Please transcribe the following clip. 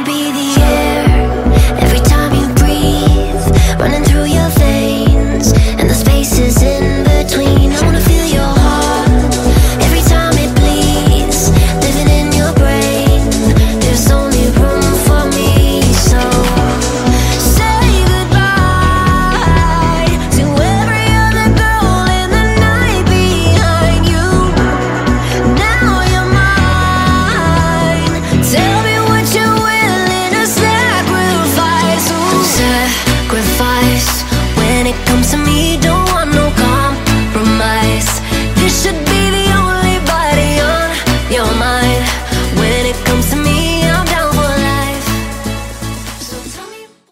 wanna be the air every time you breathe, running through your veins and the spaces in between. I wanna feel your heart every time it bleeds, living in your brain. There's only room for me, so say goodbye to every other girl in the night behind you. Now you're mine. Tell me what you're willing to sacrifice. Ooh. Sacrifice when it comes to me. Don't